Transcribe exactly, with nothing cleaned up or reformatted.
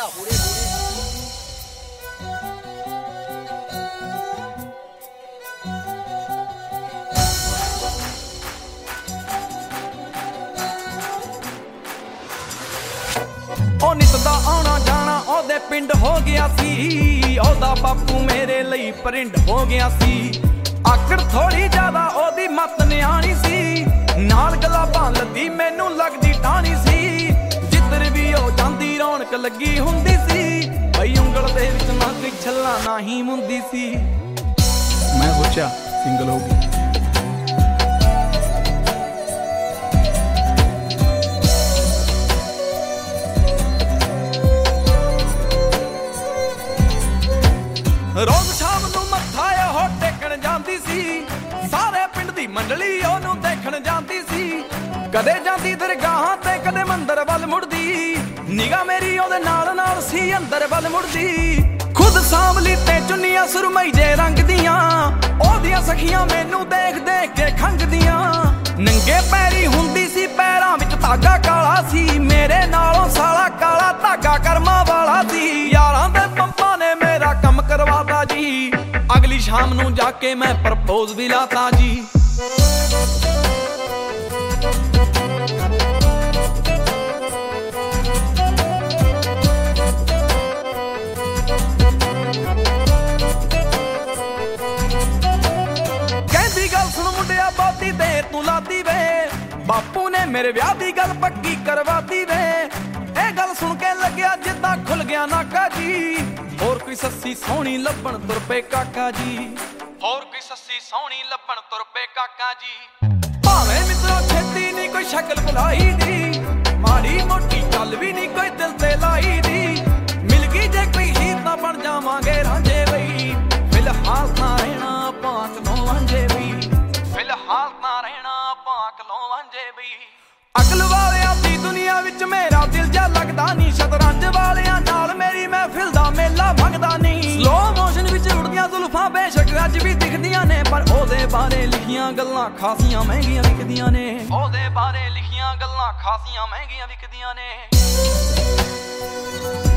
ਉਹ ਨਿਤ ਦਾ ਆਉਣਾ ਜਾਣਾ ਉਹਦੇ ਪਿੰਡ ਹੋ ਗਿਆ ਸੀ, ਉਹਦਾ ਬਾਪੂ ਮੇਰੇ ਲਈ ਪਰਿੰਡ ਹੋ ਗਿਆ ਸੀ। ਆਕੜ ਥੋੜੀ ਜ਼ਿਆਦਾ ਉਹਦੀ ਮੱਤ ਨਿਆਣੀ ਸੀ, ਨਾਲ ਗਲਾਬਾਂ ਲੱਦੀ ਮੈਨੂੰ ਲੱਗਦੀ ਟਾਣੀ ਸੀ। ਜਿੱਧਰ ਵੀ ਉਹ ਜਾਂਦੀ ਰੌਣਕ ਲੱਗੀ ਹੁੰਦੀ ਸੀ, ਬਈ ਉਂਗਲ ਦੇ ਵਿੱਚ ਨਾ ਕੋਈ ਛੱਲਾ ਨਾ ਹੀ ਮੁੰਦੀ ਸੀ। ਮੈਂ ਸੋਚਿਆ ਸਿੰਗਲ ਹੋ ਗਈ। ਰੋਜ਼ ਸ਼ਾਮ ਨੂੰ ਮੱਥਾ ਉਹ ਟੇਕਣ ਜਾਂਦੀ ਸੀ, ਸਾਰੇ ਪਿੰਡ ਦੀ ਮੰਡਲੀ ਉਹਨੂੰ ਦੇਖਣ ਜਾਂਦੀ ਸੀ। ਕਦੇ ਜਾਂਦੀ ਦਰਗਾਹਾਂ ਤੇ ਕਦੇ ਮੰਦਰ ਵੱਲ ਮੁੜਦੀ, ਨਿਗਾਹ ਮੇਰੀ ਉਹਦੇ ਨਾਲ ਨਾਲ ਸੀ ਅੰਦਰ ਵੱਲ ਮੁੜਦੀ। ਖੁਦ ਸਾਂਵਲੀ ਤੇ ਚੁੰਨੀਆਂ ਸੁਰਮਈ ਜੇ ਰੰਗ ਦੀਆਂ, ਉਹਦੀਆਂ ਸਖੀਆਂ ਮੈਨੂੰ ਦੇਖ ਦੇਖ ਕੇ ਖੰਗਦੀਆਂ। ਨੰਗੇ ਪੈਰੀ ਹੁੰਦੀ ਸੀ, ਪੈਰਾਂ ਵਿੱਚ ਧਾਗਾ ਕਾਲਾ ਸੀ, ਮੇਰੇ ਨਾਲੋਂ ਸਾਲਾ ਕਾਲਾ ਧਾਗਾ ਕਰਮਾਂ ਵਾਲਾ ਸੀ। ਯਾਰਾਂ ਦੇ ਪੰਪਾਂ ਨੇ ਮੇਰਾ ਕੰਮ ਕਰਵਾਤਾ ਜੀ, ਅਗਲੀ ਸ਼ਾਮ ਨੂੰ ਜਾ ਕੇ ਮੈਂ ਪ੍ਰਪੋਜ਼ ਵੀ ਲਾਤਾ ਜੀ। ਕਹਿੰਦੀ ਗੱਲ ਸੁਣ ਮੁੰਡਿਆ ਬਹੁਤੀ ਦੇਰ ਤੂੰ ਲਾਦੀ ਵੇ, ਬਾਪੂ ਨੇ ਮੇਰੇ ਵਿਆਹ ਦੀ ਗੱਲ ਪੱਕੀ ਕਰਵਾਤੀ ਵੇ। ਇਹ ਗੱਲ ਸੁਣ ਕੇ ਲੱਗਿਆ ਜਿੱਦਾਂ ਖੁੱਲ ਗਿਆ ਨਾਕਾ ਜੀ, ਹੋਰ ਕੋਈ ਸੱਸੀ ਸੋਹਣੀ ਲੱਭਣ ਤੁਰ ਪਏ ਕਾਕਾ ਜੀ। ਹੋਰ ਕੋਈ ਸੱਸੀ ਸੋਹਣੀ ਲੱਭਣ ਤੁਰ ਪਏ ਕਾਕਾ ਜੀ। ਭਾਵੇਂ ਮਿੱਤਰੋ ਛੇਤੀ ਨਹੀਂ ਕੋਈ ਸ਼ਕਲ ਬੁਲਾਈ ਦੀ, ਮਾੜੀ ਮੋਟੀ ਗੱਲ ਵੀ ਨਹੀਂ ਕੋਈ ਦਿਲ ਤੇ ਲਾਈ ਦੀ। ਮਿਲ ਗਈ ਜੇ ਕੋਈ ਹੀਰ ਤਾਂ ਬਣ ਜਾਵਾਂਗੇ ਰਾਂਝੇ ਬਈ, ਫਿਲਹਾਲ ਤਾਂ ਰਹਿਣਾ ਆਪਾਂ ਕਦੋਂ ਵਾਂਝੇ ਬਈ। ਫਿਲਹਾਲ ਤਾਂ ਰਹਿਣਾ ਆਪਾਂ ਕਦੋਂ ਵਾਂਝੇ ਬਈ। ਅਕਲ ਵਾਲਿਆਂ ਦੀ ਦੁਨੀਆ ਵਿੱਚ ਮੇਰਾ ਦਿਲ ਜਾ ਲੱਗਦਾ ਨਹੀਂ, ਸ਼ਤਰੰਜ ਵਾਲਿਆਂ ਨਾਲ ਮੇਰੀ ਮਹਿਫਿਲ ਦਾ ਮੇਲਾ ਭੰਗਦਾ ਨਹੀਂ। ਸਲੋ ਮੋਸ਼ਨ ਵਿੱਚ ਉੜਦੀਆਂ ਜ਼ੁਲਫਾਂ ਬੇਸ਼ੱਕ ਅੱਜ ਵੀ ਦਿਖਦੀਆਂ ਨੇ, ਪਰ ਉਹਦੇ ਬਾਰੇ ਲਿਖੀਆਂ ਗੱਲਾਂ ਖਾਸੀਆਂ ਮਹਿੰਗੀਆਂ ਵਿਕਦੀਆਂ ਨੇ। ਉਹਦੇ ਬਾਰੇ ਲਿਖੀਆਂ ਗੱਲਾਂ ਖਾਸੀਆਂ ਮਹਿੰਗੀਆਂ ਵਿਕਦੀਆਂ ਨੇ।